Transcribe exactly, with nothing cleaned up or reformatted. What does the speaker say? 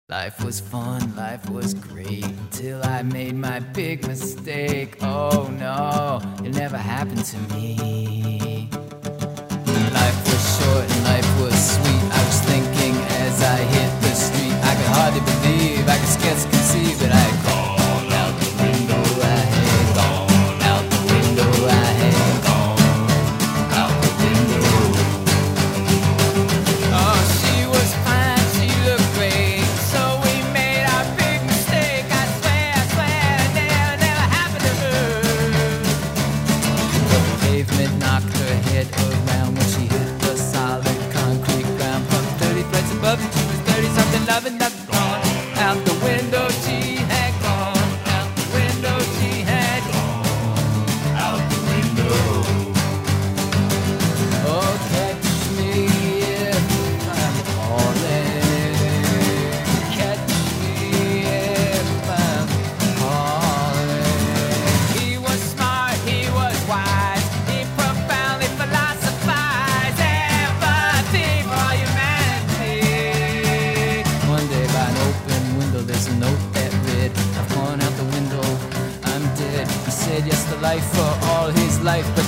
Life was fun, life was great, till I made my big mistake. Oh no, it never happened to me. Life was short and life was sweet. I was thinking as I hit the street, I could hardly believe, I could scarce conceive that I had gone out the window. I had gone out the window. I had gone out the window. Oh, she was fine, she looked great, so we made our big mistake. I swear, I swear, it never, never happened to her. The pavement knocked her head around when she hit the solid concrete ground. From thirty threads above, she was thirty something, loving, nothing gone out the window. She had gone out the window. She had gone out the window. Oh, catch me if I'm falling. Catch me if I'm falling. He was smart, he was wise, he profoundly philosophized. Empathy for humanity. One day by an open window there's a note that read, I've gone out the window, I'm dead. He said yes to life for all his life, but